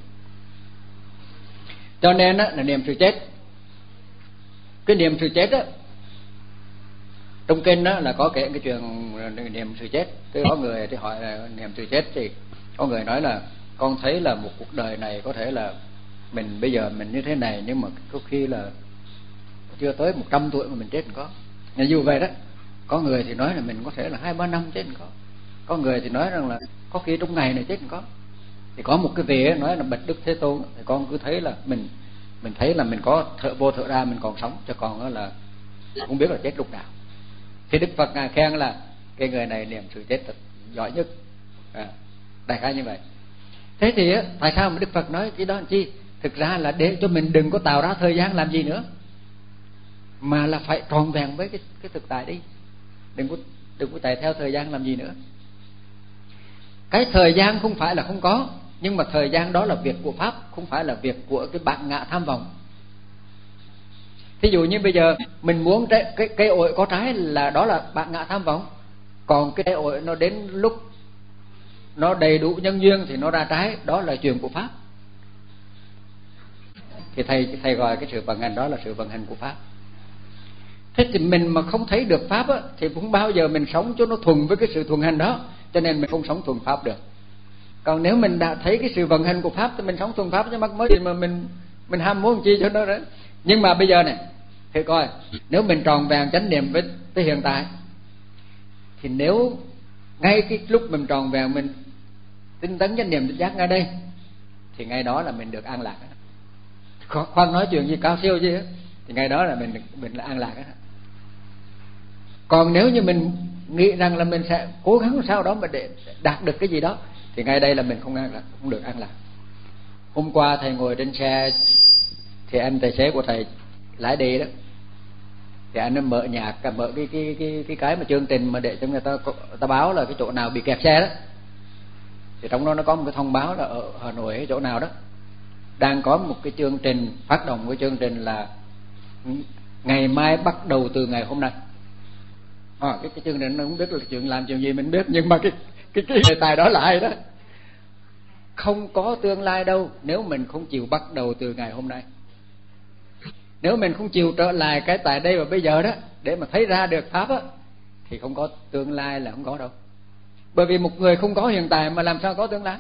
Cho nên á, là niệm sự chết. Cái niệm sự chết á, trong kinh đó là có kể cái chuyện niệm sự chết. Cái có người thì hỏi là niệm sự chết, thì có người nói là con thấy là một cuộc đời này có thể là mình bây giờ mình như thế này, nhưng mà có khi là chưa tới 100 tuổi mà mình chết có. Nhưng dù vậy đó, có người thì nói là mình có thể là 2-3 năm chết có người thì nói rằng là có khi trong ngày này chết có. Thì có một cái vị nói là Bạch Đức Thế Tôn, thì con cứ thấy là mình thấy là mình có thở vô thở ra, mình còn sống, chứ còn là không biết là chết lúc nào. Thì Đức Phật ngài khen là cái người này niệm sự chết thật giỏi nhất, đại khái như vậy. Thế thì tại sao mà Đức Phật nói cái đó làm chi? Thực ra là để cho mình đừng có tạo ra thời gian làm gì nữa, mà là phải tròn vẹn với cái thực tại đi. Đừng có chạy theo thời gian làm gì nữa. Cái thời gian không phải là không có, nhưng mà thời gian đó là việc của Pháp, không phải là việc của cái bản ngã tham vọng. Thí dụ như bây giờ mình muốn cây ổi có trái là đó là bản ngã tham vọng. Còn cái cây ổi nó đến lúc nó đầy đủ nhân duyên thì nó ra trái, đó là chuyện của Pháp. Thì thầy gọi cái sự vận hành đó là sự vận hành của Pháp. Thế thì mình mà không thấy được Pháp á, thì cũng bao giờ mình sống cho nó thuần với cái sự thuần hành đó, cho nên mình không sống thuần Pháp được. Còn nếu mình đã thấy cái sự vận hành của Pháp thì mình sống thuần Pháp, chứ mắc mới gì mà mình ham muốn chi cho nó đấy. Nhưng mà bây giờ này, thử coi, nếu mình tròn vẹn chánh niệm với hiện tại, thì nếu ngay cái lúc mình tròn vẹn mình tinh tấn chánh niệm tỉnh giác ngay đây, thì ngay đó là mình được an lạc. Khoan nói chuyện gì cao siêu gì hết, thì ngay đó là mình là an lạc đó. Còn nếu như mình nghĩ rằng là mình sẽ cố gắng sao đó mà để đạt được cái gì đó, thì ngay đây là mình không an lạc, không được an lạc. Hôm qua thầy ngồi trên xe, thì anh tài xế của thầy lái đi đó, thì anh nó mở nhạc, mở cái mà chương trình mà để cho người ta báo là cái chỗ nào bị kẹt xe đó. Thì trong đó nó có một cái thông báo là ở Hà Nội hay chỗ nào đó đang có một cái chương trình, phát động cái chương trình là ngày mai bắt đầu từ ngày hôm nay. Cái chương trình nó không biết là chuyện làm chuyện gì mình biết, nhưng mà cái đề tài đó là ai đó. Không có tương lai đâu nếu mình không chịu bắt đầu từ ngày hôm nay. Nếu mình không chịu trở lại cái tại đây và bây giờ đó để mà thấy ra được Pháp á, thì không có tương lai là không có đâu. Bởi vì một người không có hiện tại mà làm sao có tương lai.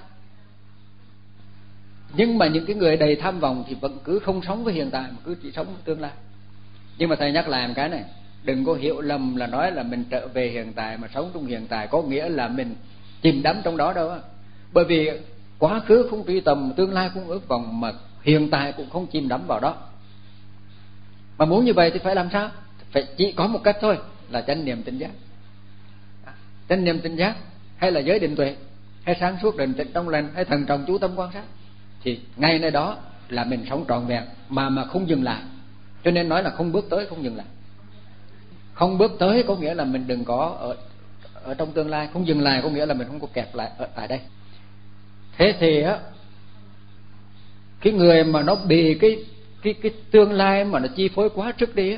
Nhưng mà những cái người đầy tham vọng thì vẫn cứ không sống với hiện tại mà cứ chỉ sống với tương lai. Nhưng mà thầy nhắc lại một cái này, đừng có hiểu lầm là nói là mình trở về hiện tại mà sống trong hiện tại có nghĩa là mình chìm đắm trong đó đâu á. Bởi vì quá khứ không truy tầm, tương lai không ước vọng, mà hiện tại cũng không chìm đắm vào đó, Mà muốn như vậy thì phải làm sao? Phải chỉ có một cách thôi, là chánh niệm tỉnh giác. Chánh niệm tỉnh giác hay là giới định tuệ, hay sáng suốt định tĩnh trong lành, hay thần trọng chú tâm quan sát, thì ngay nơi đó là mình sống trọn vẹn mà không dừng lại. Cho nên nói là không bước tới, không dừng lại. Không bước tới có nghĩa là mình đừng có ở trong tương lai, không dừng lại có nghĩa là mình không có kẹp lại ở tại đây. Thế thì á, cái người mà nó bị cái tương lai mà nó chi phối quá trước đi á,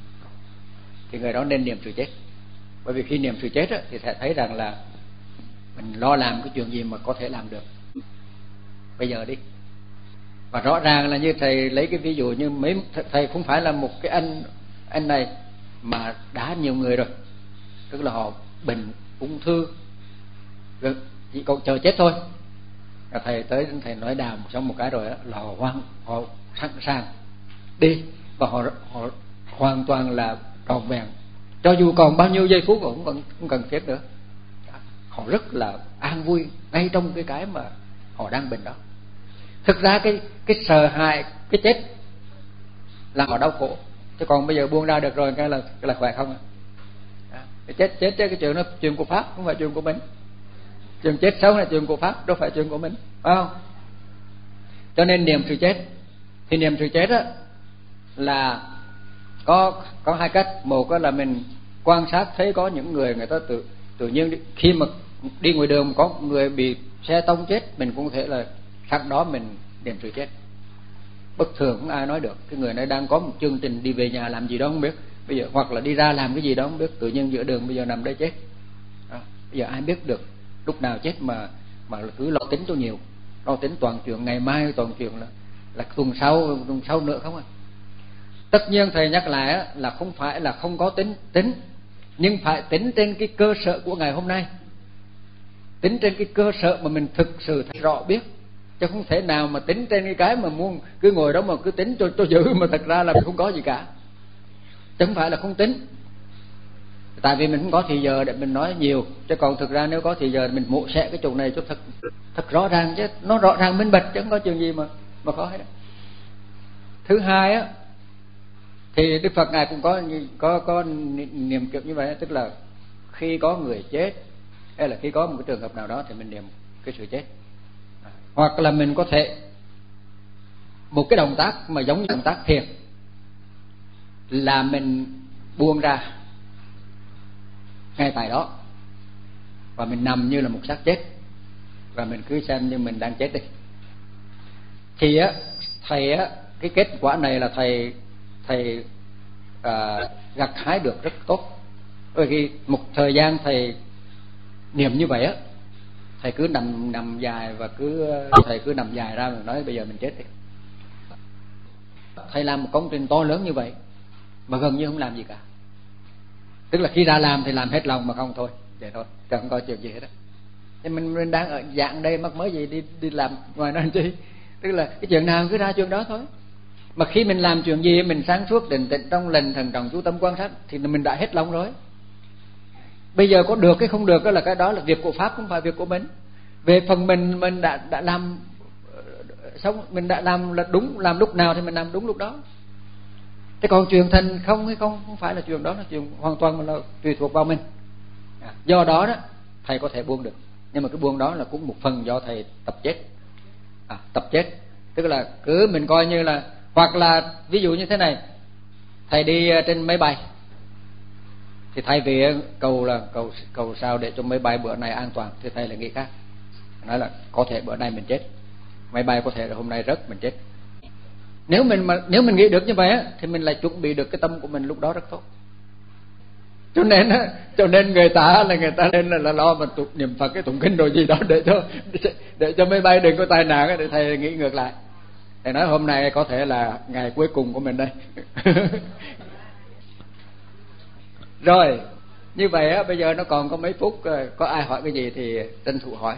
thì người đó nên niệm sự chết. Bởi vì khi niệm sự chết á, thì sẽ thấy rằng là mình lo làm cái chuyện gì mà có thể làm được bây giờ đi. Và rõ ràng là như thầy lấy cái ví dụ như thầy không phải là một cái anh này mà đã nhiều người rồi, tức là họ bệnh ung thư chỉ còn chờ chết thôi. Rồi thầy tới thầy nói đàm xong một cái rồi đó, là họ sẵn sàng đi, và họ hoàn toàn là trọn vẹn, cho dù còn bao nhiêu giây phút cũng không cần thiết nữa. Họ rất là an vui ngay trong cái mà họ đang bệnh đó. Thực ra cái sợ hãi cái chết là họ đau khổ, chứ còn bây giờ buông ra được rồi cái là khỏe không à? Cái chết cái chuyện đó chuyện của Pháp, không phải chuyện của mình. Chuyện chết sống là chuyện của Pháp, đâu phải chuyện của mình, phải không? Cho nên niệm sự chết, thì niệm sự chết á là có hai cách. Một là mình quan sát thấy có những người ta tự nhiên khi mà đi ngoài đường có người bị xe tông chết, mình cũng có thể là sắc đó mình niệm sự chết. Bất thường không ai nói được, cái người này đang có một chương trình đi về nhà làm gì đó không biết bây giờ, hoặc là đi ra làm cái gì đó không biết, tự nhiên giữa đường bây giờ nằm đây chết. Bây giờ ai biết được lúc nào chết mà cứ lo tính cho nhiều, lo tính toàn chuyện ngày mai, toàn chuyện là tuần sau nữa không à. Tất nhiên thầy nhắc lại là không phải là không có tính, nhưng phải tính trên cái cơ sở của ngày hôm nay, tính trên cái cơ sở mà mình thực sự thấy rõ biết, chứ không thể nào mà tính trên cái mà muốn cứ ngồi đó mà cứ tính cho dữ mà thật ra là không có gì cả. Chứ không phải là không tính, tại vì mình không có thì giờ để mình nói nhiều, chứ còn thực ra nếu có thì giờ mình mổ xẻ cái chỗ này cho thật rõ ràng, chứ nó rõ ràng minh bạch, chứ không có chuyện gì mà khó hết. Thứ hai á, thì Đức Phật ngài cũng có niệm kiểu như vậy, tức là khi có người chết hay là khi có một cái trường hợp nào đó thì mình niệm cái sự chết. Hoặc là mình có thể một cái động tác mà giống như động tác thiền, là mình buông ra ngay tại đó và mình nằm như là một xác chết, và mình cứ xem như mình đang chết đi. Thì á, thầy á, cái kết quả này là thầy gặt hái được rất tốt. Bởi vì một thời gian thầy niệm như vậy á, thầy cứ nằm dài, và thầy cứ nằm dài ra rồi nói bây giờ mình chết đi. Thầy làm một công trình to lớn như vậy mà gần như không làm gì cả, tức là khi ra làm thì làm hết lòng, mà không thôi vậy thôi, chứ không có chuyện gì hết á. Thì mình đang ở dạng đây mắc mới gì đi làm ngoài đó chi, tức là cái chuyện nào cứ ra chuyện đó thôi. Mà khi mình làm chuyện gì mình sáng suốt định tĩnh trong lành, thần trọng chú tâm quan sát, thì mình đã hết lòng rồi. Bây giờ có được cái không được đó là cái đó là việc của Pháp, không phải việc của mình. Về phần mình đã làm xong, mình đã làm là đúng, làm lúc nào thì mình làm đúng lúc đó. Thế còn chuyện thành không hay không phải là chuyện đó, là chuyện hoàn toàn là tùy thuộc vào mình. Do đó đó thầy có thể buông được, nhưng mà cái buông đó là cũng một phần do thầy tập chết. Tập chết tức là cứ mình coi như là, hoặc là ví dụ như thế này, thầy đi trên máy bay thì thay vì cầu sao để cho máy bay bữa nay an toàn, thì thầy lại nghĩ khác, nói là có thể bữa nay mình chết, máy bay có thể là hôm nay rớt mình chết. Nếu mình nghĩ được như vậy á, thì mình lại chuẩn bị được cái tâm của mình lúc đó rất tốt. Cho nên người ta nên là lo mà niệm Phật cái tụng kinh rồi gì đó để cho máy bay đừng có tai nạn. Để thầy nghĩ ngược lại, thầy nói hôm nay có thể là ngày cuối cùng của mình đây. Rồi như vậy á, bây giờ nó còn có mấy phút, có ai hỏi cái gì thì tranh thủ hỏi.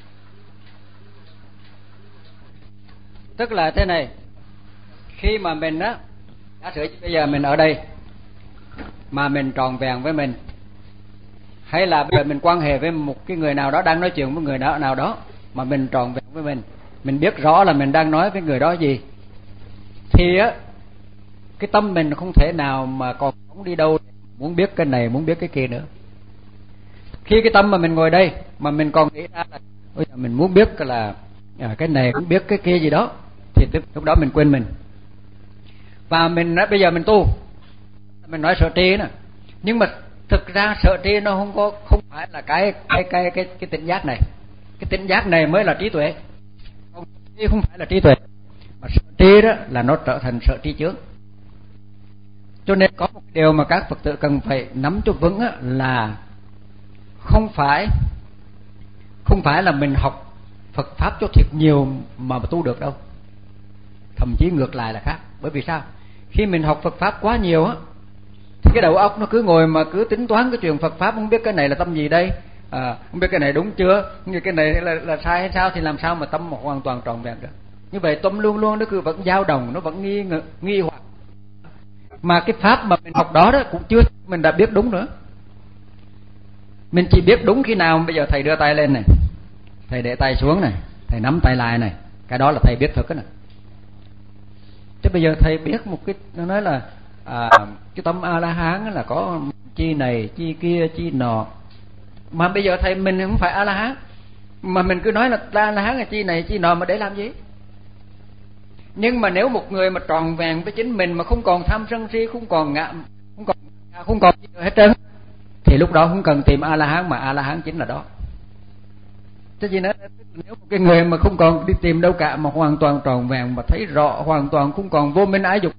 Tức là thế này, khi mà mình á, giả sử bây giờ mình ở đây mà mình tròn vẹn với mình, hay là bây giờ mình quan hệ với một cái người nào đó, đang nói chuyện với người nào đó mà mình tròn vẹn với mình biết rõ là mình đang nói với người đó gì, thì á cái tâm mình không thể nào mà còn không đi đâu muốn biết cái này muốn biết cái kia nữa. Khi cái tâm mà mình ngồi đây mà mình còn nghĩ ra là bây giờ mình muốn biết là cái này cũng biết cái kia gì đó, thì lúc đó mình quên mình. Và mình nói bây giờ mình tu, mình nói sợ tri nè, nhưng mà thực ra sợ tri nó không phải là cái tỉnh giác này. Cái tỉnh giác này mới là trí tuệ, không phải là trí tuệ. Mà sợ tri đó là nó trở thành sợ tri chướng. Cho nên có một điều mà các Phật tử cần phải nắm cho vững là không phải là mình học Phật pháp cho thiệt nhiều mà tu được đâu. Thậm chí ngược lại là khác. Bởi vì sao? Khi mình học Phật pháp quá nhiều á, thì cái đầu óc nó cứ ngồi mà cứ tính toán cái chuyện Phật pháp, không biết cái này là tâm gì đây, không biết cái này đúng chưa, không biết cái này là sai hay sao, thì làm sao mà tâm hoàn toàn trọn vẹn được. Như vậy tâm luôn luôn nó cứ vẫn dao động, nó vẫn nghi hoặc. Mà cái pháp mà mình học đó cũng chưa mình đã biết đúng nữa. Mình chỉ biết đúng khi nào bây giờ thầy đưa tay lên này, thầy để tay xuống này, thầy nắm tay lại này, cái đó là thầy biết thực này. Chứ bây giờ thầy biết một cái, nó nói là cái tâm A-la-hán là có chi này, chi kia, chi nọ. Mà bây giờ thầy mình không phải A-la-hán, mà mình cứ nói là A-la-hán là chi này, chi nọ, mà để làm gì? Nhưng mà nếu một người mà tròn vẹn với chính mình, mà không còn tham sân si, không còn gì hết trơn, thì lúc đó không cần tìm A-la-hán, mà A-la-hán chính là đó. Thế gì nữa? Nếu một cái người mà không còn đi tìm đâu cả, mà hoàn toàn tròn vẹn, mà thấy rõ hoàn toàn, không còn vô minh ái dục,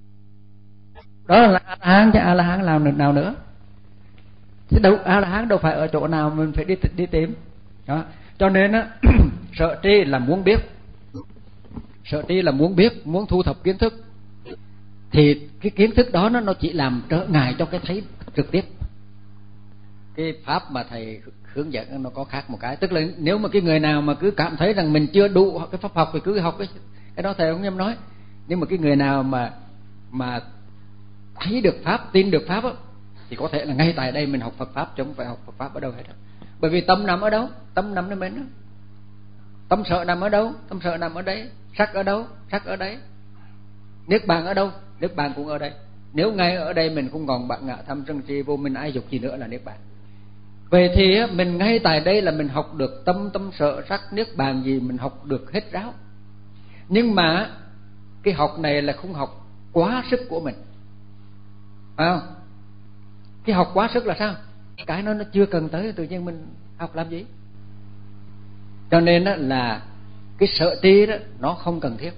đó là A-la-hán. Chứ A-la-hán làm nào nữa? Chứ đâu, A-la-hán đâu phải ở chỗ nào mình phải đi tìm đó. Cho nên á, sợ tri là muốn biết, sợ tri là muốn biết, muốn thu thập kiến thức, thì cái kiến thức đó nó chỉ làm trở ngại cho cái thấy trực tiếp. Cái pháp mà thầy hướng dẫn nó có khác một cái, tức là nếu mà cái người nào mà cứ cảm thấy rằng mình chưa đủ cái pháp học thì cứ học cái đó thầy không dám nói. Nhưng mà cái người nào mà thấy được pháp, tin được pháp á, thì có thể là ngay tại đây mình học Phật pháp, chứ không phải học Phật pháp ở đâu hết. Bởi vì tâm nằm ở đâu? Tâm nằm nơi mình đó. Tâm sợ nằm ở đâu? Tâm sợ nằm ở đấy. Sắc ở đâu? Sắc ở đấy. Niết bàn ở đâu? Niết bàn cũng ở đây. Nếu ngay ở đây mình không còn bạc ngạ tham sân si vô minh ái dục gì nữa là niết bàn. Vậy thì mình ngay tại đây là mình học được tâm sợ sắc niết bàn gì mình học được hết ráo. Nhưng mà cái học này là không học quá sức của mình, phải không? Cái học quá sức là sao? Cái nó chưa cần tới, tự nhiên mình học làm gì? Cho nên là cái sợ tri đó nó không cần thiết.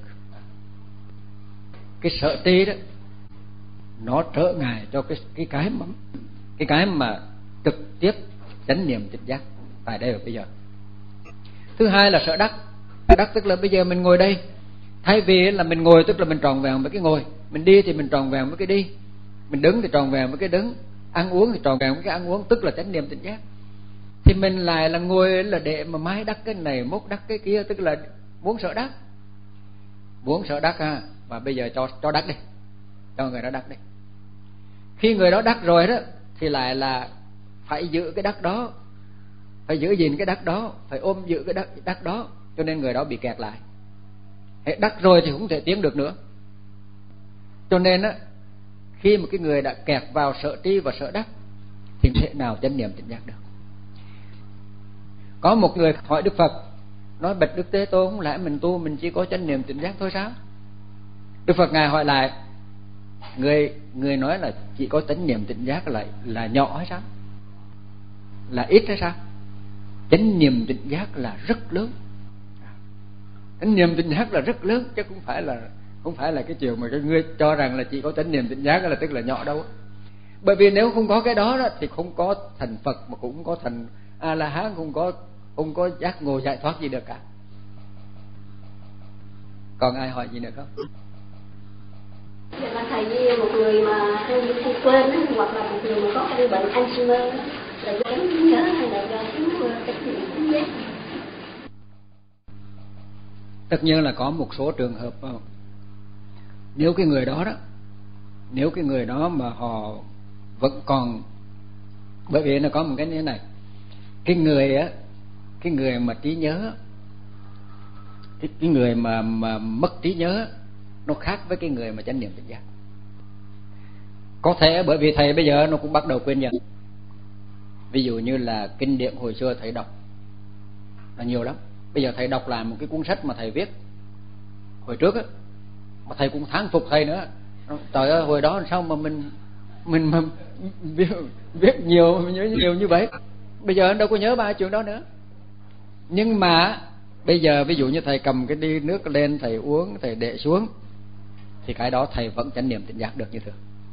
Cái sợ tri đó nó trở ngại cho cái mà trực tiếp chánh niệm tỉnh giác tại đây và bây giờ. Thứ hai là sợ đắc. Đắc tức là bây giờ mình ngồi đây, thay vì là mình ngồi tức là mình tròn vẹn với cái ngồi, mình đi thì mình tròn vẹn với cái đi, mình đứng thì tròn vẹn với cái đứng, ăn uống thì tròn vẹn với cái ăn uống, tức là chánh niệm tỉnh giác. Thì mình lại là ngồi là để mà mai đắc cái này, mốt đắc cái kia, tức là muốn sợ đắc. Muốn sợ đắc và bây giờ cho đắc đi, cho người đó đắc đi. Khi người đó đắc rồi đó thì lại là phải giữ cái đắc đó, phải giữ gìn cái đắc đó, phải ôm giữ cái đắc đó, cho nên người đó bị kẹt lại. Hệ đắc rồi thì không thể tiến được nữa. Cho nên khi một cái người đã kẹt vào sợ tri và sợ đắc thì không thể nào chánh niệm tỉnh giác được. Có một người hỏi Đức Phật, nói bạch Đức Thế Tôn, không lẽ mình tu mình chỉ có chánh niệm tỉnh giác thôi sao? Đức Phật ngài hỏi lại, người nói là chỉ có chánh niệm tỉnh giác là nhỏ hay sao? Là ít hay sao? Chánh niệm tỉnh giác là rất lớn. Chánh niệm tỉnh giác là rất lớn, chứ không phải là cái chiều mà cái người cho rằng là chỉ có chánh niệm tỉnh giác là tức là nhỏ đâu. Bởi vì nếu không có cái đó thì không có thành Phật, mà cũng không có thành A-la-hán, không có giác ngộ giải thoát gì được cả. Còn ai hỏi gì nữa không? Dạ là thầy, với một người mà hay quên hoặc là một người mà có căn bệnh Alzheimer là do kém trí nhớ hay là do thiếu chánh niệm tỉnh giác? Tất nhiên là có một số trường hợp nếu cái người đó mà họ vẫn còn, bởi vì nó có một cái như thế này, cái người mà trí nhớ, cái người mà mất trí nhớ nó khác với cái người mà chánh niệm tỉnh giác. Có thể bởi vì thầy bây giờ nó cũng bắt đầu quên dần. Ví dụ như là kinh điển hồi xưa thầy đọc là nhiều lắm. Bây giờ thầy đọc lại một cái cuốn sách mà thầy viết hồi trước á, mà thầy cũng thán phục thầy nữa. Trời ơi, hồi đó sao mà mình mà viết nhiều như vậy. Bây giờ đâu có nhớ ba chuyện đó nữa. Nhưng mà bây giờ ví dụ như thầy cầm cái ly nước lên, thầy uống, thầy để xuống, thì cái đó thầy vẫn chánh niệm tỉnh giác được như thường.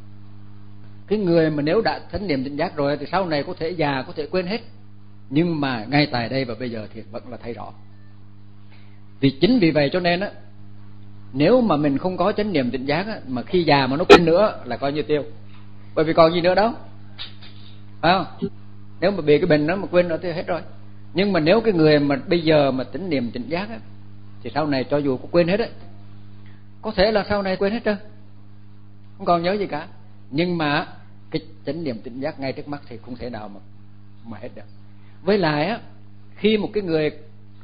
Cái người mà nếu đã chánh niệm tỉnh giác rồi thì sau này có thể già, có thể quên hết. Nhưng mà ngay tại đây và bây giờ thì vẫn là thấy rõ. Chính vì vậy cho nên á, nếu mà mình không có chánh niệm tỉnh giác á, mà khi già mà nó quên nữa là coi như tiêu. Bởi vì còn gì nữa đâu, phải không? Nếu mà bị cái bệnh đó mà quên nữa thì hết rồi. Nhưng mà nếu cái người mà bây giờ mà chánh niệm tỉnh giác á, thì sau này cho dù có quên hết á, có thể là sau này quên hết trơn, không còn nhớ gì cả. Nhưng mà cái chánh niệm tỉnh giác ngay trước mắt thì không thể nào mà hết được. Với lại á, khi một cái người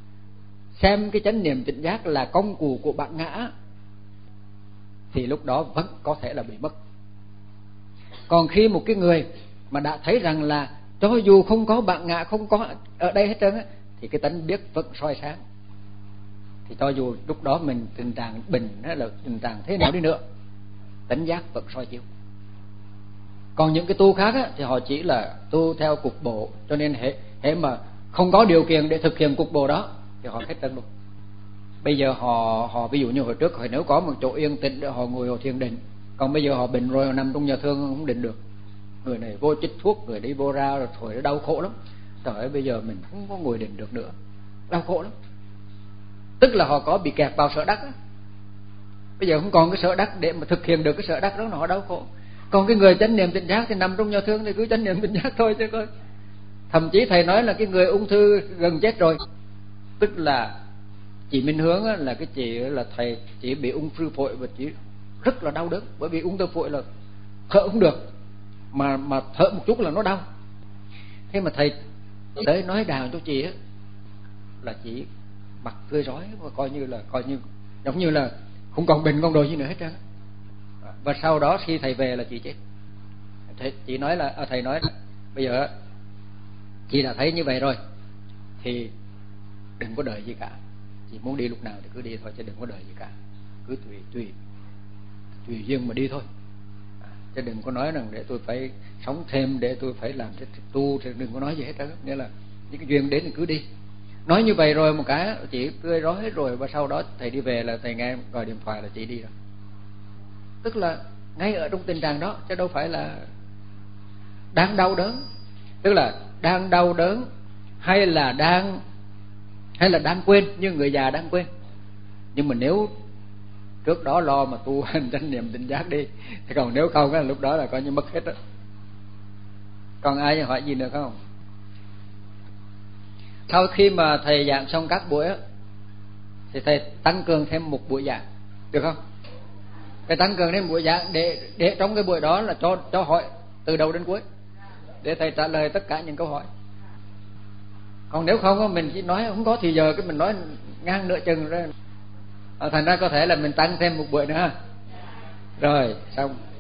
xem cái chánh niệm tỉnh giác là công cụ của bản ngã thì lúc đó vẫn có thể là bị mất. Còn khi một cái người mà đã thấy rằng là cho dù không có bản ngã, không có ở đây hết trơn á, thì cái tánh biết vẫn soi sáng, thì cho dù lúc đó mình tình trạng bình hay là tình trạng thế nào đi nữa, tánh giác vẫn soi chiếu. Còn những cái tu khác á, thì họ chỉ là tu theo cục bộ, cho nên hệ mà không có điều kiện để thực hiện cục bộ đó thì họ hết trơn luôn. Bây giờ họ ví dụ như hồi trước, nếu có một chỗ yên tĩnh để họ ngồi họ thiền định, còn bây giờ họ bệnh rồi, họ nằm trong nhà thương không định được. Người này vô chích thuốc, người đi vô ra rồi thổi, đau khổ lắm. Trời ơi, bây giờ mình không có ngồi định được nữa, đau khổ lắm. Tức là họ có bị kẹt vào sở đắc á. Bây giờ không còn cái sở đắc để mà thực hiện được cái sở đắc đó, họ đau khổ. Còn cái người chánh niệm tỉnh giác thì nằm trong nhà thương thì cứ chánh niệm tỉnh giác thôi chứ coi. Thậm chí thầy nói là cái người ung thư gần chết rồi, tức là chị Minh Hướng á, là cái chị là thầy chỉ bị ung thư phổi và chỉ rất là đau đớn. Bởi vì ung thư phổi là thở không được, mà thở một chút là nó đau. Thế mà thầy tới nói đào cho chị á, là chị mặt tươi rói và coi như giống như là không còn bệnh còn đồ gì nữa hết trơn. Và sau đó khi thầy về là chị chết. Chị nói là thầy nói là bây giờ chị đã thấy như vậy rồi thì đừng có đợi gì cả, chị muốn đi lúc nào thì cứ đi thôi, chứ đừng có đợi gì cả, cứ tùy duyên mà đi thôi. Chứ đừng có nói rằng để tôi phải sống thêm, để tôi phải làm tu, thì đừng có nói gì hết đó. Nghĩa là những cái duyên đến thì cứ đi. Nói như vậy rồi một cái chị tươi rói hết rồi, và sau đó thầy đi về là thầy nghe gọi điện thoại là chị đi rồi. Tức là ngay ở trong tình trạng đó, chứ đâu phải là đang đau đớn. Tức là đang đau đớn hay là đang quên, như người già đang quên. Nhưng mà nếu trước đó lo mà tu hành chánh niệm tỉnh giác đi, thì còn nếu không á, lúc đó là coi như mất hết đó. Còn ai hỏi gì nữa không? Sau khi mà thầy giảng xong các buổi á, thì thầy tăng cường thêm một buổi giảng, được không? Thầy tăng cường thêm một buổi giảng để trong cái buổi đó là cho hỏi từ đầu đến cuối, để thầy trả lời tất cả những câu hỏi. Còn nếu không mình chỉ nói không có thì giờ cái mình nói ngang nửa chừng rồi, thành ra có thể là mình tăng thêm một buổi nữa. Rồi xong.